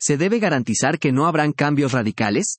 ¿Se debe garantizar que no habrán cambios radicales?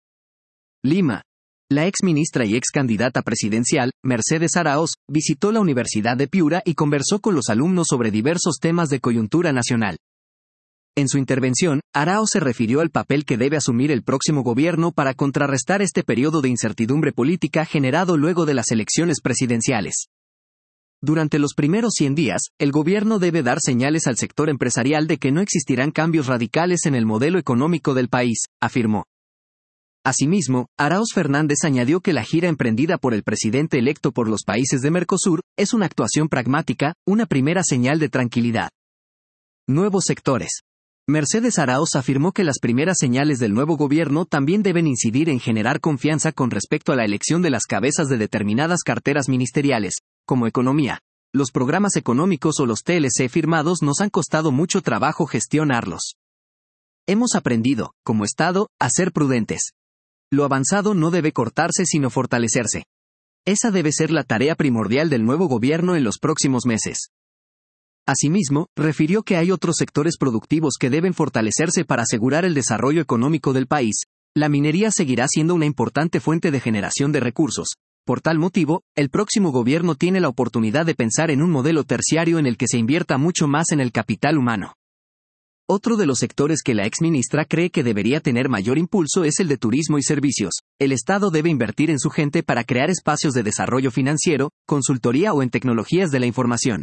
Lima. La ex ministra y ex candidata presidencial, Mercedes Araoz, visitó la Universidad de Piura y conversó con los alumnos sobre diversos temas de coyuntura nacional. En su intervención, Araoz se refirió al papel que debe asumir el próximo gobierno para contrarrestar este periodo de incertidumbre política generado luego de las elecciones presidenciales. Durante los primeros 100 días, el gobierno debe dar señales al sector empresarial de que no existirán cambios radicales en el modelo económico del país, afirmó. Asimismo, Araoz Fernández añadió que la gira emprendida por el presidente electo por los países de Mercosur es una actuación pragmática, una primera señal de tranquilidad. Nuevos sectores. Mercedes Araoz afirmó que las primeras señales del nuevo gobierno también deben incidir en generar confianza con respecto a la elección de las cabezas de determinadas carteras ministeriales, como economía. Los programas económicos o los TLC firmados nos han costado mucho trabajo gestionarlos. Hemos aprendido, como Estado, a ser prudentes. Lo avanzado no debe cortarse sino fortalecerse. Esa debe ser la tarea primordial del nuevo gobierno en los próximos meses. Asimismo, refirió que hay otros sectores productivos que deben fortalecerse para asegurar el desarrollo económico del país. La minería seguirá siendo una importante fuente de generación de recursos. Por tal motivo, el próximo gobierno tiene la oportunidad de pensar en un modelo terciario en el que se invierta mucho más en el capital humano. Otro de los sectores que la exministra cree que debería tener mayor impulso es el de turismo y servicios. El Estado debe invertir en su gente para crear espacios de desarrollo financiero, consultoría o en tecnologías de la información.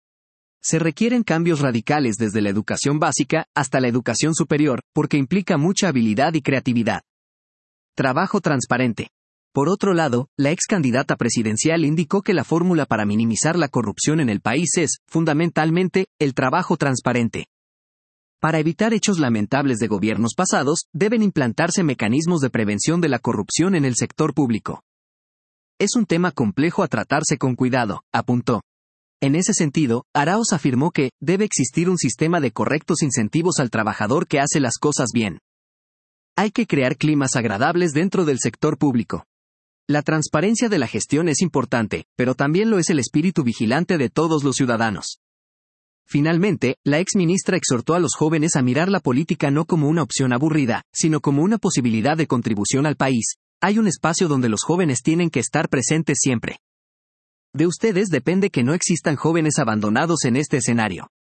Se requieren cambios radicales desde la educación básica hasta la educación superior, porque implica mucha habilidad y creatividad. Trabajo transparente. Por otro lado, la ex candidata presidencial indicó que la fórmula para minimizar la corrupción en el país es, fundamentalmente, el trabajo transparente. Para evitar hechos lamentables de gobiernos pasados, deben implantarse mecanismos de prevención de la corrupción en el sector público. Es un tema complejo a tratarse con cuidado, apuntó. En ese sentido, Araoz afirmó que debe existir un sistema de correctos incentivos al trabajador que hace las cosas bien. Hay que crear climas agradables dentro del sector público. La transparencia de la gestión es importante, pero también lo es el espíritu vigilante de todos los ciudadanos. Finalmente, la exministra exhortó a los jóvenes a mirar la política no como una opción aburrida, sino como una posibilidad de contribución al país. Hay un espacio donde los jóvenes tienen que estar presentes siempre. De ustedes depende que no existan jóvenes abandonados en este escenario.